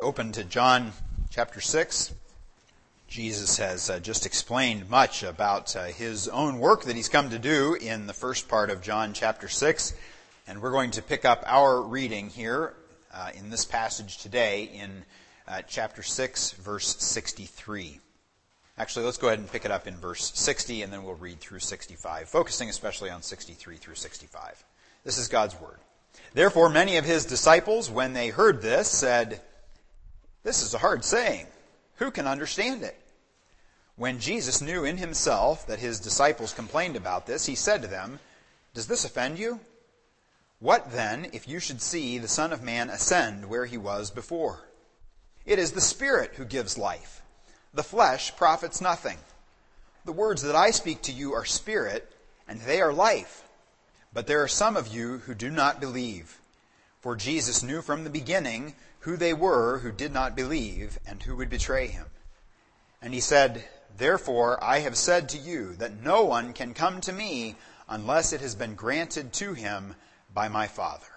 open to John chapter 6. Jesus has just explained much about his own work that he's come to do in the first part of John chapter 6. And we're going to pick up our reading here in this passage today in chapter 6, verse 63. Actually, let's go ahead and pick it up in verse 60, and then we'll read through 65, focusing especially on 63 through 65. This is God's word. Therefore, many of his disciples, when they heard this, said, "This is a hard saying. Who can understand it?" When Jesus knew in himself that his disciples complained about this, he said to them, "Does this offend you? What then if you should see the Son of Man ascend where he was before? It is the Spirit who gives life. The flesh profits nothing. The words that I speak to you are spirit, and they are life. But there are some of you who do not believe." For Jesus knew from the beginning who they were who did not believe and who would betray him. And he said, "Therefore I have said to you that no one can come to me unless it has been granted to him by my Father."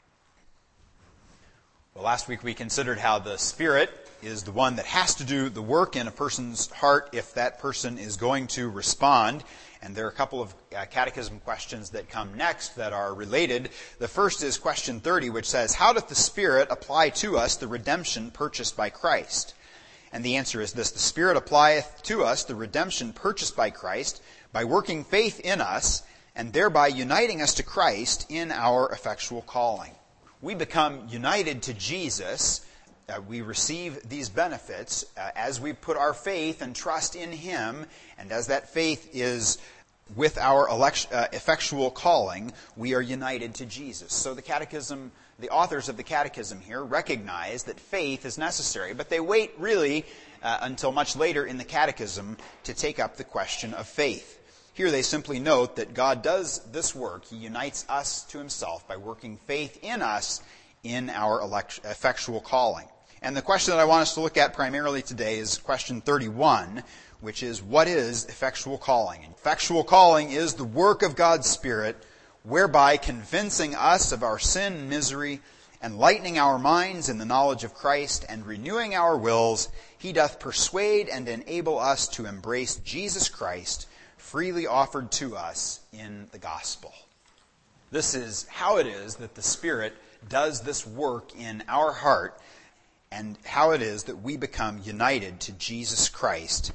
Well, last week we considered how the Spirit is the one that has to do the work in a person's heart if that person is going to respond. And there are a couple of catechism questions that come next that are related. The first is question 30, which says, "How doth the Spirit apply to us the redemption purchased by Christ?" And the answer is this: the Spirit applieth to us the redemption purchased by Christ by working faith in us and thereby uniting us to Christ in our effectual calling. We become united to Jesus. We receive these benefits as we put our faith and trust in him, and as that faith is with our effectual calling, we are united to Jesus. So the authors of the Catechism here recognize that faith is necessary, but they wait really until much later in the Catechism to take up the question of faith. Here they simply note that God does this work. He unites us to himself by working faith in us in our effectual calling. And the question that I want us to look at primarily today is question 31, which is, what is effectual calling? And effectual calling is the work of God's Spirit, whereby convincing us of our sin and misery, enlightening our minds in the knowledge of Christ, and renewing our wills, he doth persuade and enable us to embrace Jesus Christ, freely offered to us in the gospel. This is how it is that the Spirit does this work in our heart, and how it is that we become united to Jesus Christ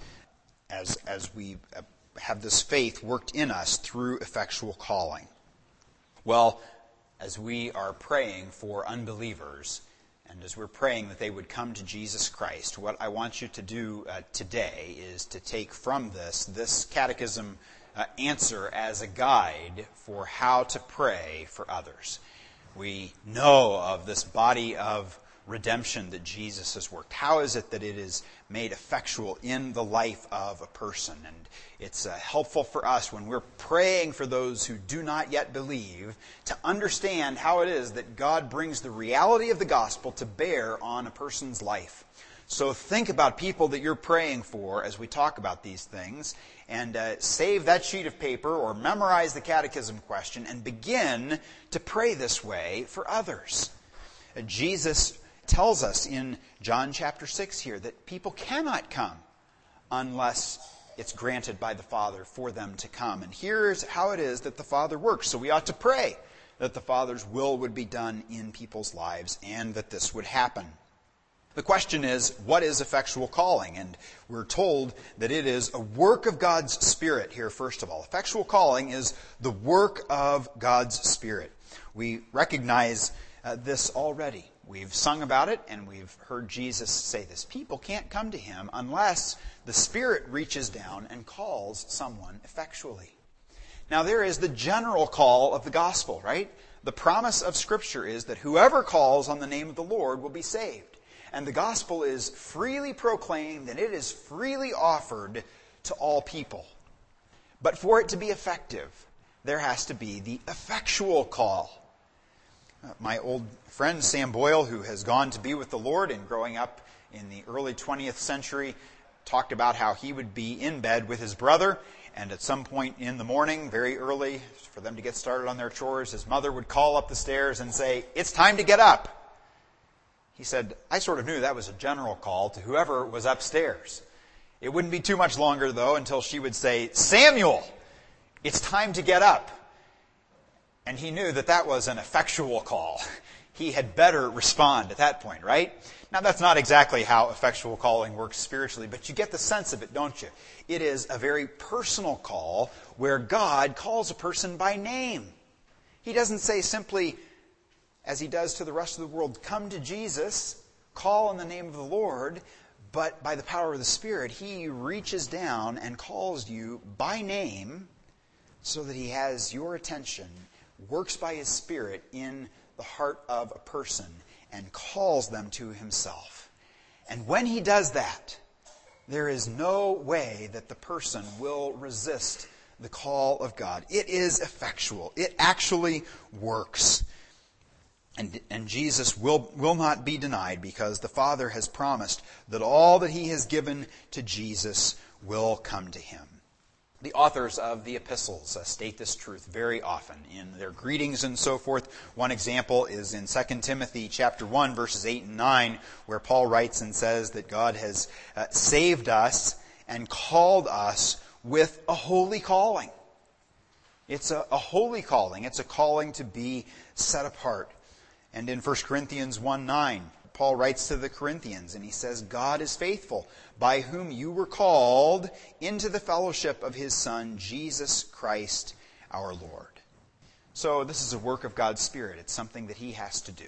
as we have this faith worked in us through effectual calling. Well, as we are praying for unbelievers, and as we're praying that they would come to Jesus Christ, what I want you to do today is to take from this catechism answer as a guide for how to pray for others. We know of this body of redemption that Jesus has worked. How is it that it is made effectual in the life of a person? And it's helpful for us when we're praying for those who do not yet believe to understand how it is that God brings the reality of the gospel to bear on a person's life. So think about people that you're praying for as we talk about these things, and save that sheet of paper or memorize the catechism question and begin to pray this way for others. Jesus tells us in John chapter 6 here that people cannot come unless it's granted by the Father for them to come. And here's how it is that the Father works. So we ought to pray that the Father's will would be done in people's lives and that this would happen. The question is, what is effectual calling? And we're told that it is a work of God's Spirit here, first of all. Effectual calling is the work of God's Spirit. We recognize this already. We've sung about it, and we've heard Jesus say this. People can't come to him unless the Spirit reaches down and calls someone effectually. Now, there is the general call of the gospel, right? The promise of Scripture is that whoever calls on the name of the Lord will be saved. And the gospel is freely proclaimed, and it is freely offered to all people. But for it to be effective, there has to be the effectual call. My old friend Sam Boyle, who has gone to be with the Lord and growing up in the early 20th century, talked about how he would be in bed with his brother, and at some point in the morning, very early, for them to get started on their chores, his mother would call up the stairs and say, "It's time to get up." He said, I sort of knew that was a general call to whoever was upstairs. It wouldn't be too much longer, though, until she would say, Samuel, it's time to get up. And he knew that that was an effectual call. He had better respond at that point, right? Now, that's not exactly how effectual calling works spiritually, but you get the sense of it, don't you? It is a very personal call where God calls a person by name. He doesn't say simply, as he does to the rest of the world, come to Jesus, call in the name of the Lord, but by the power of the Spirit, he reaches down and calls you by name so that he has your attention, works by his Spirit in the heart of a person, and calls them to himself. And when he does that, there is no way that the person will resist the call of God. It is effectual. It actually works. And Jesus will not be denied, because the Father has promised that all that he has given to Jesus will come to him. The authors of the epistles state this truth very often in their greetings and so forth. One example is in 2 Timothy chapter 1, verses 8 and 9, where Paul writes and says that God has saved us and called us with a holy calling. It's a holy calling. It's a calling to be set apart. And in 1 Corinthians 1:9, Paul writes to the Corinthians, and he says, God is faithful, by whom you were called into the fellowship of his Son, Jesus Christ our Lord. So this is a work of God's Spirit. It's something that he has to do.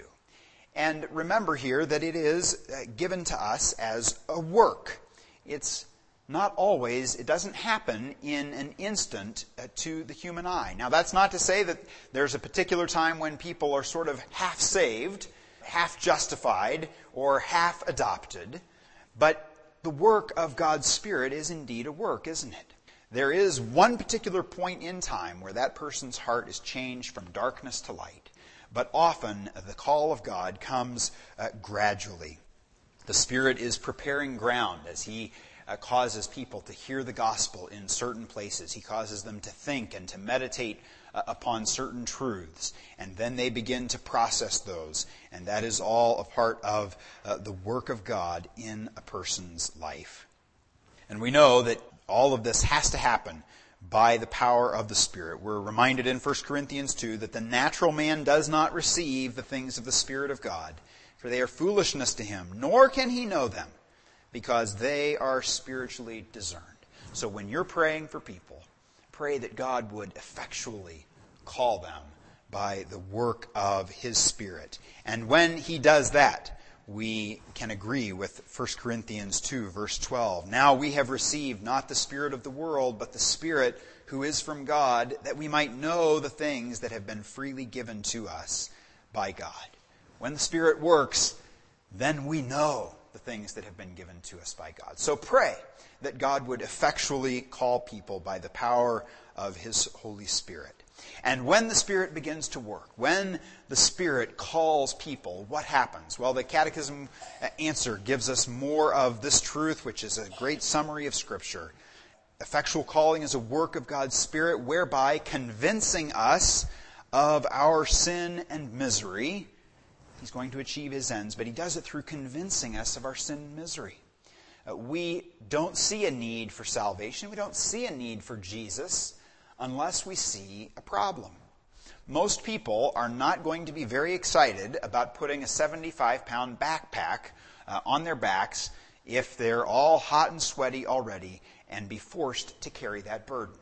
And remember here that it is given to us as a work. It's not always, it doesn't happen in an instant to the human eye. Now, that's not to say that there's a particular time when people are sort of half saved, half justified, or half adopted. But the work of God's Spirit is indeed a work, isn't it? There is one particular point in time where that person's heart is changed from darkness to light. But often the call of God comes gradually. The Spirit is preparing ground as he causes people to hear the gospel in certain places. He causes them to think and to meditate upon certain truths. And then they begin to process those. And that is all a part of the work of God in a person's life. And we know that all of this has to happen by the power of the Spirit. We're reminded in 1 Corinthians 2 that the natural man does not receive the things of the Spirit of God, for they are foolishness to him, nor can he know them, because they are spiritually discerned. So when you're praying for people, pray that God would effectually call them by the work of his Spirit. And when he does that, we can agree with 1 Corinthians 2, verse 12. Now we have received not the spirit of the world, but the Spirit who is from God, that we might know the things that have been freely given to us by God. When the Spirit works, then we know the things that have been given to us by God. So pray that God would effectually call people by the power of his Holy Spirit. And when the Spirit begins to work, when the Spirit calls people, what happens? Well, the Catechism answer gives us more of this truth, which is a great summary of Scripture. Effectual calling is a work of God's Spirit, whereby convincing us of our sin and misery, he's going to achieve his ends, but he does it through convincing us of our sin and misery. We don't see a need for salvation. We don't see a need for Jesus unless we see a problem. Most people are not going to be very excited about putting a 75-pound backpack on their backs if they're all hot and sweaty already and be forced to carry that burden.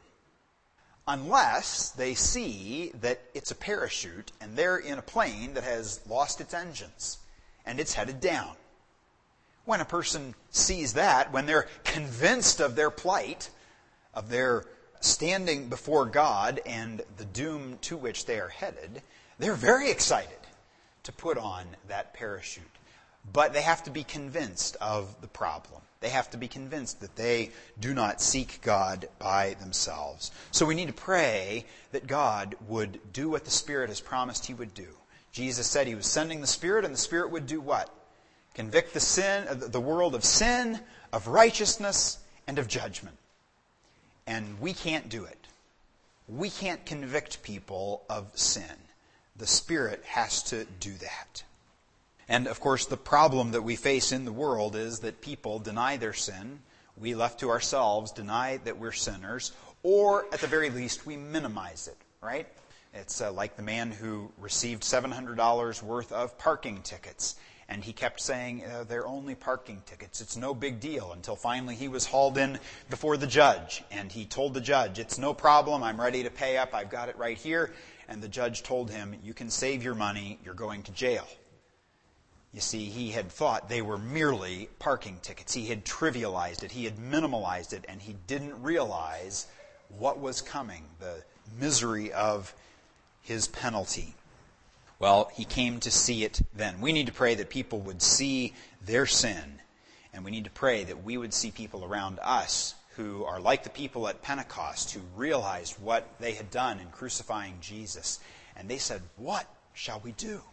Unless they see that it's a parachute and they're in a plane that has lost its engines and it's headed down. When a person sees that, when they're convinced of their plight, of their standing before God and the doom to which they are headed, they're very excited to put on that parachute. But they have to be convinced of the problem. They have to be convinced that they do not seek God by themselves. So we need to pray that God would do what the Spirit has promised he would do. Jesus said he was sending the Spirit, and the Spirit would do what? Convict the world of sin, of righteousness, and of judgment. And we can't do it. We can't convict people of sin. The Spirit has to do that. And of course, the problem that we face in the world is that people deny their sin. We, left to ourselves, deny that we're sinners, or at the very least, we minimize it, right? It's like the man who received $700 worth of parking tickets, and he kept saying, they're only parking tickets. It's no big deal, until finally he was hauled in before the judge, and he told the judge, it's no problem, I'm ready to pay up, I've got it right here. And the judge told him, you can save your money, you're going to jail. You see, he had thought they were merely parking tickets. He had trivialized it, he had minimalized it, and he didn't realize what was coming, the misery of his penalty. Well, he came to see it then. We need to pray that people would see their sin, and we need to pray that we would see people around us who are like the people at Pentecost, who realized what they had done in crucifying Jesus. And they said, what shall we do?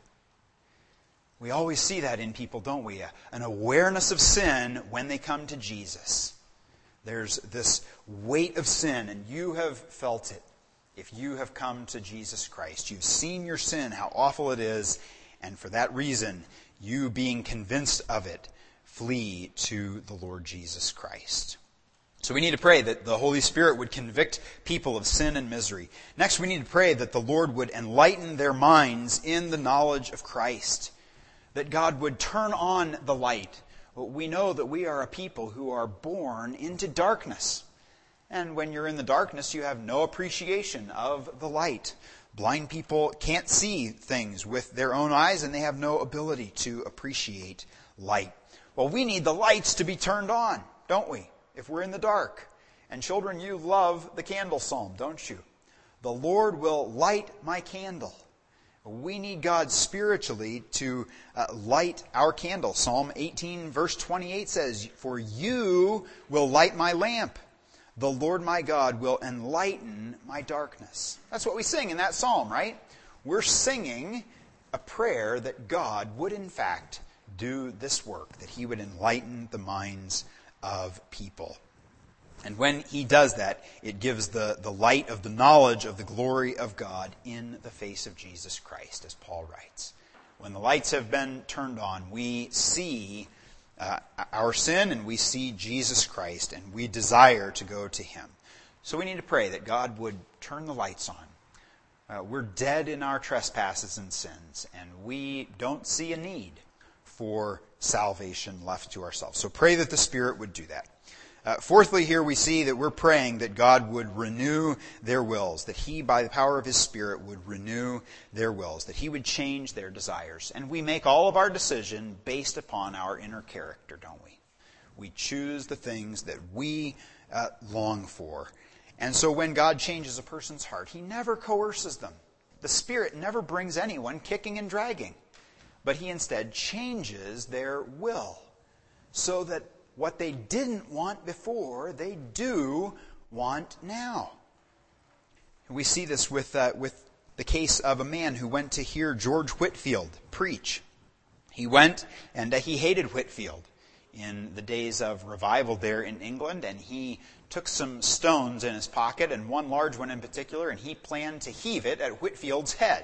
We always see that in people, don't we? An awareness of sin when they come to Jesus. There's this weight of sin, and you have felt it. If you have come to Jesus Christ, you've seen your sin, how awful it is, and for that reason, you being convinced of it, flee to the Lord Jesus Christ. So we need to pray that the Holy Spirit would convict people of sin and misery. Next, we need to pray that the Lord would enlighten their minds in the knowledge of Christ, that God would turn on the light. We know that we are a people who are born into darkness. And when you're in the darkness, you have no appreciation of the light. Blind people can't see things with their own eyes, and they have no ability to appreciate light. Well, we need the lights to be turned on, don't we? If we're in the dark. And children, you love the candle psalm, don't you? The Lord will light my candle. We need God spiritually to light our candle. Psalm 18 verse 28 says, for you will light my lamp. The Lord my God will enlighten my darkness. That's what we sing in that psalm, right? We're singing a prayer that God would in fact do this work, that He would enlighten the minds of people. And when He does that, it gives the light of the knowledge of the glory of God in the face of Jesus Christ, as Paul writes. When the lights have been turned on, we see our sin and we see Jesus Christ, and we desire to go to Him. So we need to pray that God would turn the lights on. We're dead in our trespasses and sins, and we don't see a need for salvation left to ourselves. So pray that the Spirit would do that. Fourthly, here we see that we're praying that God would renew their wills, that He, by the power of His Spirit, would renew their wills, that He would change their desires. And we make all of our decision based upon our inner character, don't we? We choose the things that we long for. And so when God changes a person's heart, He never coerces them. The Spirit never brings anyone kicking and dragging. But He instead changes their will so that what they didn't want before, they do want now. And we see this with the case of a man who went to hear George Whitefield preach. He went and he hated Whitefield in the days of revival there in England, and he took some stones in his pocket, and one large one in particular, and he planned to heave it at Whitefield's head.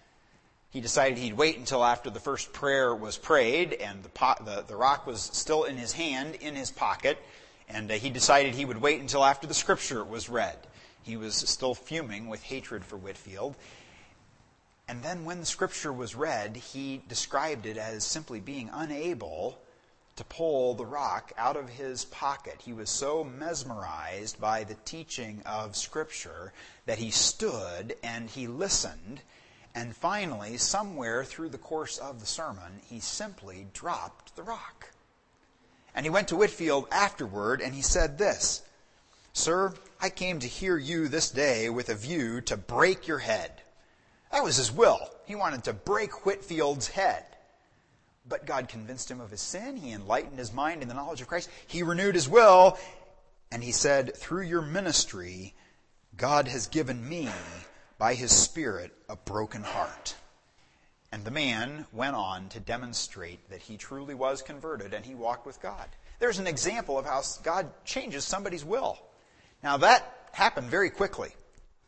He decided he'd wait until after the first prayer was prayed and the rock was still in his hand, in his pocket, and he decided he would wait until after the scripture was read. He was still fuming with hatred for Whitefield. And then when the scripture was read, he described it as simply being unable to pull the rock out of his pocket. He was so mesmerized by the teaching of Scripture that he stood and he listened. And finally, somewhere through the course of the sermon, he simply dropped the rock. And he went to Whitefield afterward and he said this, "Sir, I came to hear you this day with a view to break your head." That was his will. He wanted to break Whitefield's head. But God convinced him of his sin. He enlightened his mind in the knowledge of Christ. He renewed his will. And he said, "Through your ministry, God has given me, by His Spirit, a broken heart." And the man went on to demonstrate that he truly was converted and he walked with God. There's an example of how God changes somebody's will. Now that happened very quickly.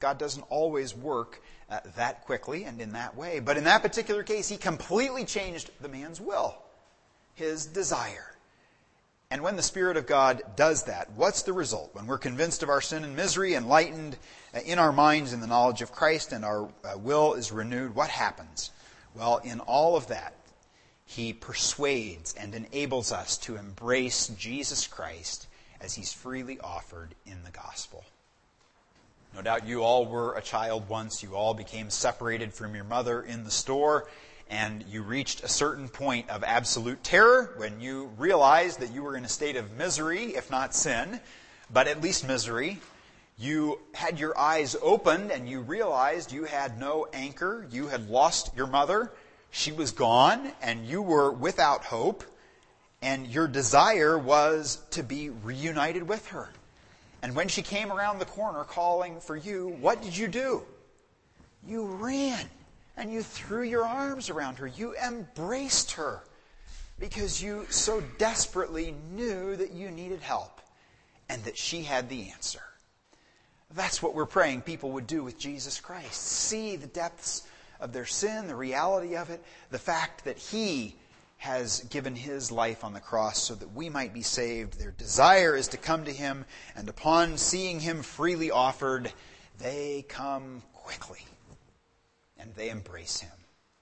God doesn't always work that quickly and in that way. But in that particular case, he completely changed the man's will, his desire. And when the Spirit of God does that, what's the result? When we're convinced of our sin and misery, enlightened in our minds in the knowledge of Christ, and our will is renewed, what happens? Well, in all of that, he persuades and enables us to embrace Jesus Christ as he's freely offered in the gospel. No doubt you all were a child once. You all became separated from your mother in the store, and you reached a certain point of absolute terror when you realized that you were in a state of misery, if not sin, but at least misery. You had your eyes opened and you realized you had no anchor. You had lost your mother. She was gone and you were without hope. And your desire was to be reunited with her. And when she came around the corner calling for you, what did you do? You ran and you threw your arms around her. You embraced her because you so desperately knew that you needed help and that she had the answer. That's what we're praying people would do with Jesus Christ. See the depths of their sin, the reality of it, the fact that he has given his life on the cross so that we might be saved. Their desire is to come to him, and upon seeing him freely offered, they come quickly and they embrace him.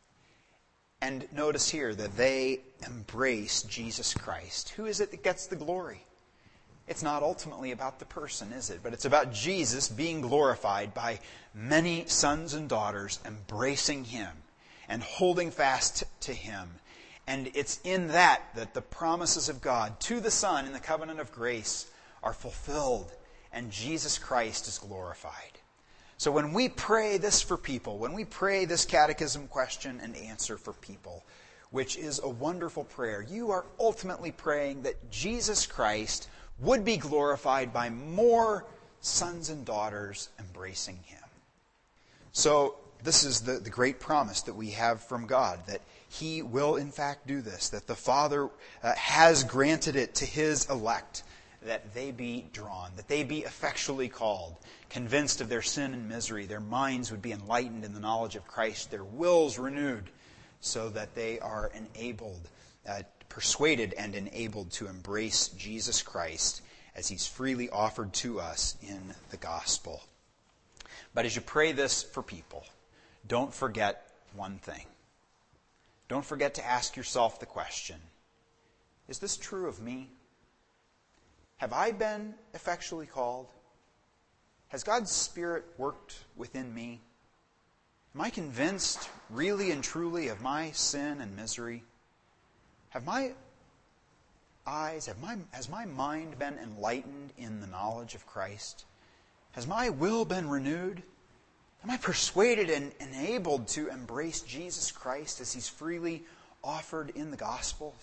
And notice here that they embrace Jesus Christ. Who is it that gets the glory? It's not ultimately about the person, is it? But it's about Jesus being glorified by many sons and daughters embracing him and holding fast to him. And it's in that the promises of God to the Son in the covenant of grace are fulfilled and Jesus Christ is glorified. So when we pray this for people, when we pray this catechism question and answer for people, which is a wonderful prayer, you are ultimately praying that Jesus Christ would be glorified by more sons and daughters embracing him. So this is the great promise that we have from God, that he will in fact do this, that the Father has granted it to his elect, that they be drawn, that they be effectually called, convinced of their sin and misery, their minds would be enlightened in the knowledge of Christ, their wills renewed, so that they are enabled, persuaded and enabled to embrace Jesus Christ as he's freely offered to us in the gospel. But as you pray this for people, don't forget one thing. Don't forget to ask yourself the question, is this true of me? Have I been effectually called? Has God's Spirit worked within me? Am I convinced really and truly of my sin and misery? Have my eyes, has my mind been enlightened in the knowledge of Christ? Has my will been renewed? Am I persuaded and enabled to embrace Jesus Christ as he's freely offered in the gospel?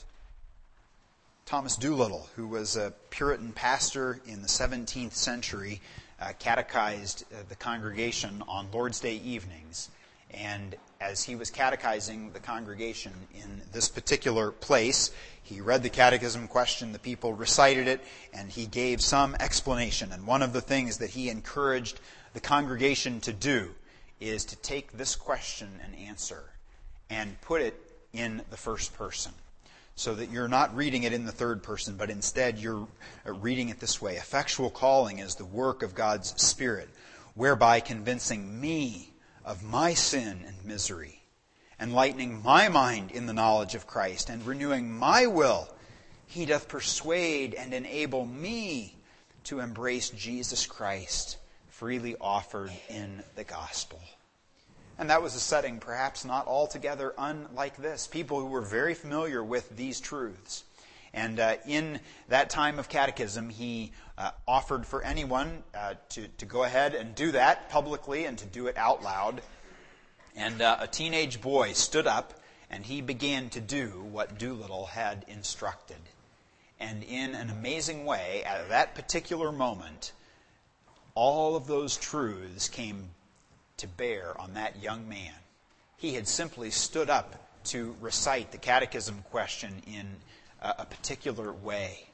Thomas Doolittle, who was a Puritan pastor in the 17th century, catechized the congregation on Lord's Day evenings. And as he was catechizing the congregation in this particular place, he read the catechism question, the people recited it, and he gave some explanation. And one of the things that he encouraged the congregation to do is to take this question and answer and put it in the first person, so that you're not reading it in the third person, but instead you're reading it this way. Effectual calling is the work of God's Spirit, whereby convincing me of my sin and misery, enlightening my mind in the knowledge of Christ, and renewing my will, he doth persuade and enable me to embrace Jesus Christ, freely offered in the gospel. And that was a setting perhaps not altogether unlike this. People who were very familiar with these truths. And in that time of catechism, he offered for anyone to go ahead and do that publicly and to do it out loud. And a teenage boy stood up and he began to do what Doolittle had instructed. And in an amazing way, at that particular moment, all of those truths came to bear on that young man. He had simply stood up to recite the catechism question in a particular way.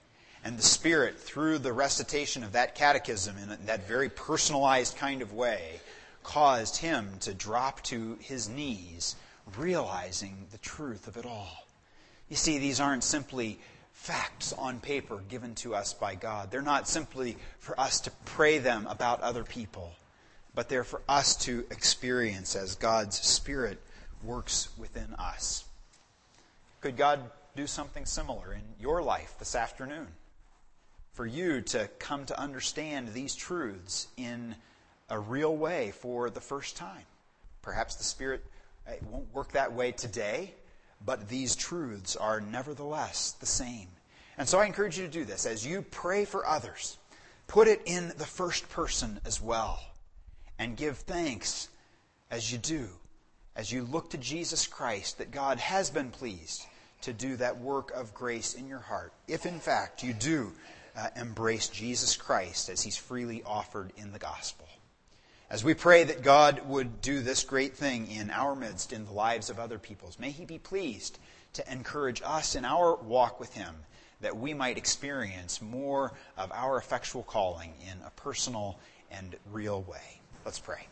And the Spirit, through the recitation of that catechism in that very personalized kind of way, caused him to drop to his knees, realizing the truth of it all. You see, these aren't simply facts on paper given to us by God. They're not simply for us to pray them about other people, but they're for us to experience as God's Spirit works within us. Could God do something similar in your life this afternoon? For you to come to understand these truths in a real way for the first time. Perhaps the Spirit won't work that way today, but these truths are nevertheless the same. And so I encourage you to do this. As you pray for others, put it in the first person as well. And give thanks as you do, as you look to Jesus Christ, that God has been pleased to do that work of grace in your heart, if in fact you do embrace Jesus Christ as He's freely offered in the gospel. As we pray that God would do this great thing in our midst, in the lives of other peoples, may He be pleased to encourage us in our walk with Him, that we might experience more of our effectual calling in a personal and real way. Let's pray.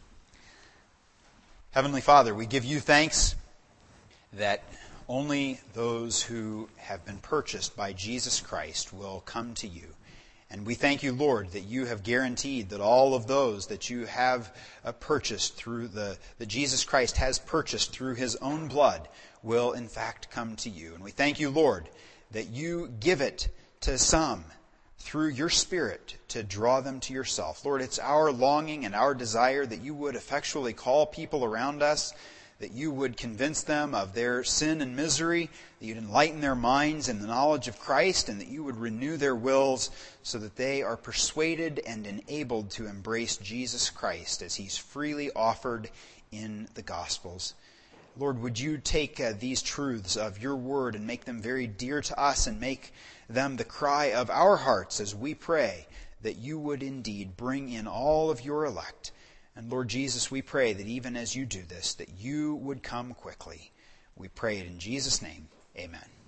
Heavenly Father, we give you thanks that only those who have been purchased by Jesus Christ will come to you. And we thank you, Lord, that you have guaranteed that all of those that you have purchased through that Jesus Christ has purchased through His own blood will in fact come to you. And we thank you, Lord, that you give it to some through your Spirit to draw them to yourself. Lord, it's our longing and our desire that you would effectually call people around us, that you would convince them of their sin and misery, that you'd enlighten their minds in the knowledge of Christ, and that you would renew their wills so that they are persuaded and enabled to embrace Jesus Christ as He's freely offered in the Gospels. Lord, would you take these truths of your word and make them very dear to us and make them the cry of our hearts as we pray that you would indeed bring in all of your elect. And Lord Jesus, we pray that even as you do this, that you would come quickly. We pray it in Jesus' name. Amen.